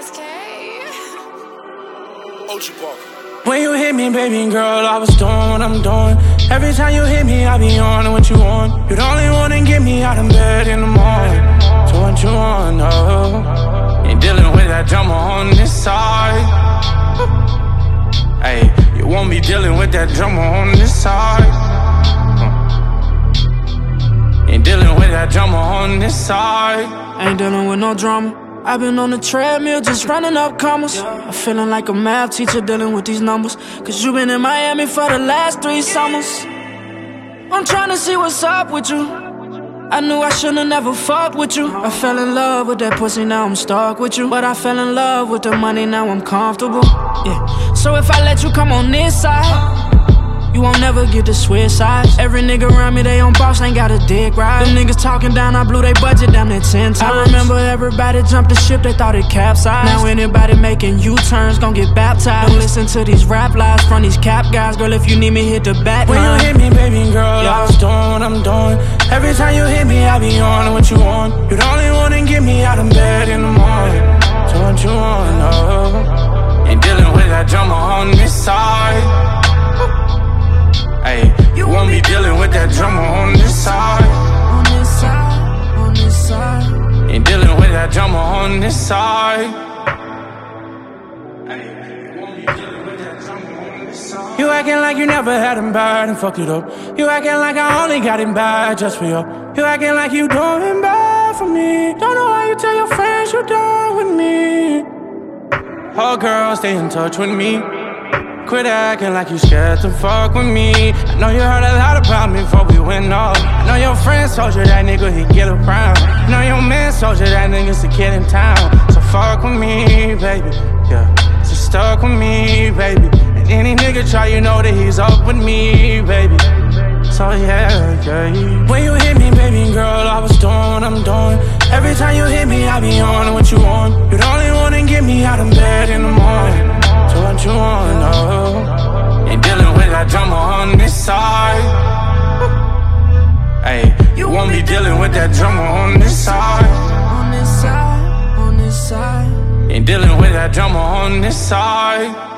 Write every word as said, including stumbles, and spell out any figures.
S K. O G Parker. When you hit me, baby girl, I was doing what I'm doing. Every time you hit me, I be on what you want. You're the only one to get me out of bed in the morning. So what you want, oh? Ain't dealing with that drama on this side. Hey, you won't be dealing with that drama on this side. Ain't dealing with that drama on this side. Ain't dealing with no drama. I've been on the treadmill just running up commas. I'm feeling like a math teacher dealing with these numbers. Cause you been in Miami for the last three summers. I'm trying to see what's up with you. I knew I should've never fucked with you. I fell in love with that pussy, now I'm stuck with you. But I fell in love with the money, now I'm comfortable. Yeah. So if I let you come on this side, you won't never get to switch sides. Every nigga around me, they on boss, ain't got a dick right. Them niggas talking down, I blew they budget down there ten times. I remember everybody jumped the ship, they thought it capsized. Now anybody making U-turns gon' get baptized. Don't listen to these rap lies from these cap guys. Girl, if you need me, hit the bat When line. you hit me, baby girl, yeah. I was doing what I'm doing. Every time you hit me, I be on what you want. You're the only one to get me out of bed in the morning. So what you want, oh? Ain't dealing with that drama on this side. Hey, you won't be dealing with that drama on this side. On this side, on this side. Ain't dealing with that drama on this side. Hey, you won't be dealing with that drama on this side. You acting like you never had him bad and fuck it up. You acting like I only got him bad just for you. You acting like you doing bad for me. Don't know why you tell your friends you done with me. Oh girl, stay in touch with me. Quit acting like you scared to fuck with me. I know you heard a lot about me before we went off. I know your friends told you that nigga he get around. I know your man told you that nigga's the kid in town. So fuck with me, baby, yeah. So stuck with me, baby. And any nigga try, you know that he's up with me, baby. So yeah, yeah. When you hit me, baby girl, I was doing what I'm doing. Every time you hit me, I be on what you want. You're the only one to get me out of bed in the morning. So what you want, oh? Ain't dealing with that drama on this side. Hey, you won't be dealing with that drama on this side. On this side, on this side. Ain't dealing with that drama on this side.